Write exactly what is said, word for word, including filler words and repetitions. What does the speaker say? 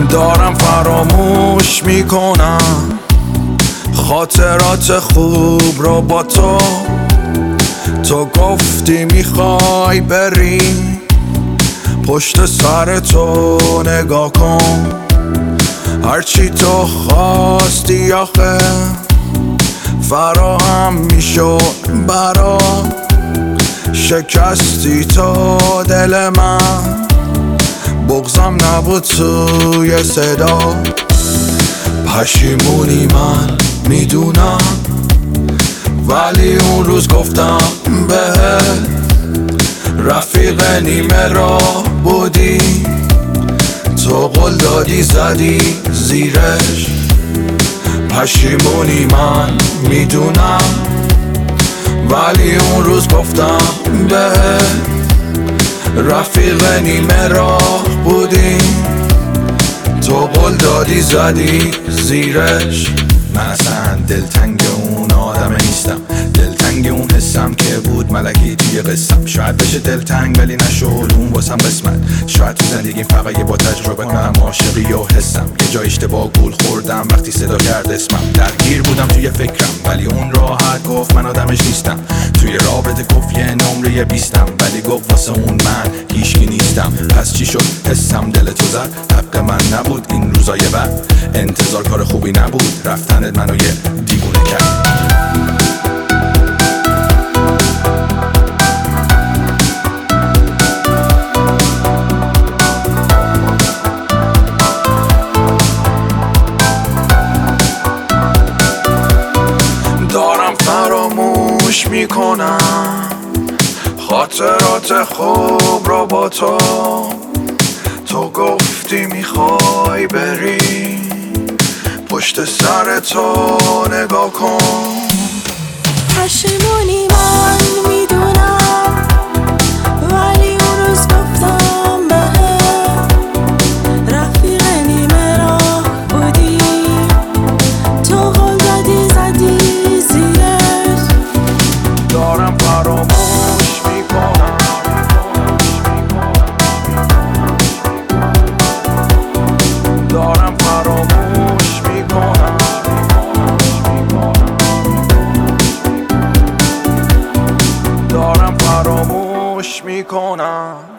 دارم فراموش میکنم خاطرات خوب رو با تو. تو گفتی میخوای بری، پشت سر تو نگاه کن. هرچی تو خواستی آخه فراهم میشد برا. شکستی تو دل من، بغضم نبود توی صدا. پشیمونی من میدونم، ولی اون روز گفتم بهت رفیق نیمه راه بودی. تو قول دادی زدی زیرش. پشیمونی من میدونم، ولی اون روز گفتم بهت رفیق نیمه راه بودی. تو قول دادی زدی زیرش. من اصلا دلتنگ اون آدم نیستم، دلتنگ اون حسم که بود ملکی توی قصم. شاید بشه دلتنگ ولی نشد اون واسم قسمت. شاید تو زندگیم فقط یه با تجربه کنم عاشقی و حسم. یه جای اشتباه گول خوردم وقتی صدا کرد اسمم. درگیر بودم توی فکرم ولی اون راحت گفت من آدمش نیستم. توی رابطه گفت یه نمره بیستم، ولی گفت واسه اون من هیچکی نیستم. پس چی شد؟ حسم دل تو زد، حق من نبود این روزای بعد. انتظار کار خوبی نبود، رفتنت منو یه دیوونه کرد. دارم فراموش میکنم خاطرات خوب رو با تو. تو گفتی میخوای بری، پشت سر تو نگاه کن. پشیمونی من میدونم، ولی اون روز گفتم بهت رفیق نیمه راه بودی. تو قول دادی زدی زیرش. دارم فراموش میکنم دارم فراموش میکنم دارم فراموش میکنم